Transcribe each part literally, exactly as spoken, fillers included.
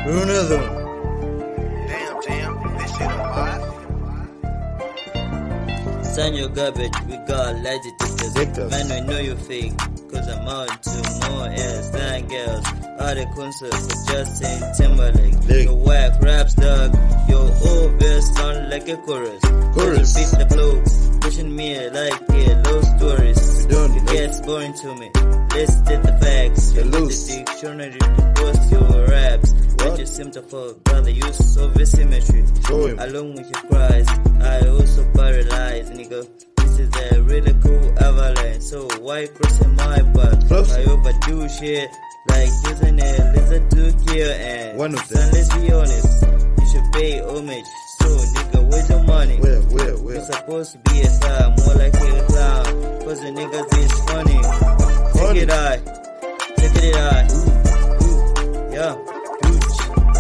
Another. Damn, Jam, this shit a lot. Send your garbage, we got light detectors. Detectors. Man, we know you fake, cause I'm out to more ass than girls. All the concerts for Justin Timberlake. Leg. Your whack raps, dog. Your old verse sound like a chorus. Chorus. Beat the flow, pushing me like a low stories. We done, It bro. gets boring to me. Let's get the facts. You're You need loose. the dictionary to post your raps. What? What you seem to forget the use of asymmetry. Show him. Along with your cries, I also paralyze, nigga. This is a really cool avalanche. So why crossing my path? Cross. I overdo shit like using a lizard to kill and One of son, them. let's be honest. You should pay homage. So nigga, where's your money? Where, where, You're where? supposed to be a star, more like a clown. Cause the niggas is funny. Funny. Take it out. Take it out. Ooh, ooh, yeah. Gooch.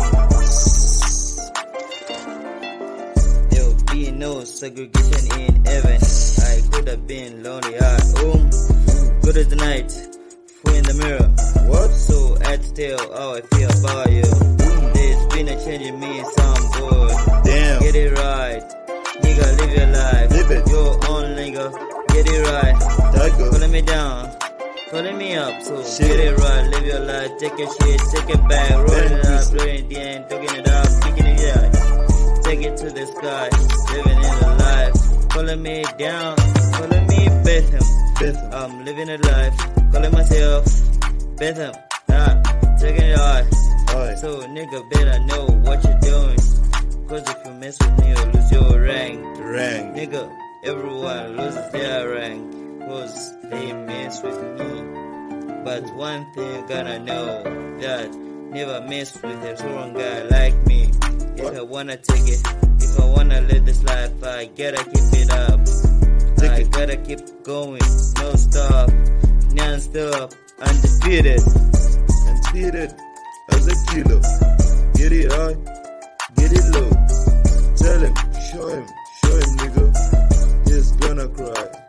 There'll be no segregation in heaven. I could have been lonely at home. Good as the night. Fool in the mirror. What? So I had to tell how I feel about you. There's been a change in me, so I'm good. Damn. Get it right. Nigga, live your life. Live it. Your own nigga. Get it right. That go. Calling me down. Calling me up. So Shit. get it right. Live your life. Take your shit. Take it back. Roll Damn, it up. please. Blowing it in. Talking it up. Picking it out. Take it to the sky. Living in the life. Calling me down. Calling me Bethlehem. Bethel. I'm living a life. Calling myself Bethlehem. Ah, taking it hard. Alright. So nigga better know what you're doing. Cause if you mess with me you'll lose your rank. Rank. Nigga, everyone loses their rank. Cause they mess with me. But one thing you gotta know, that never mess with a strong guy like me. If What? I wanna take it, if I wanna live this life, I gotta keep it up. Take I it. gotta keep going, no stop, non-stop, undefeated. And feed it as a kilo. Get it high, get it low. Tell him, show him, show him, nigga. He's gonna cry.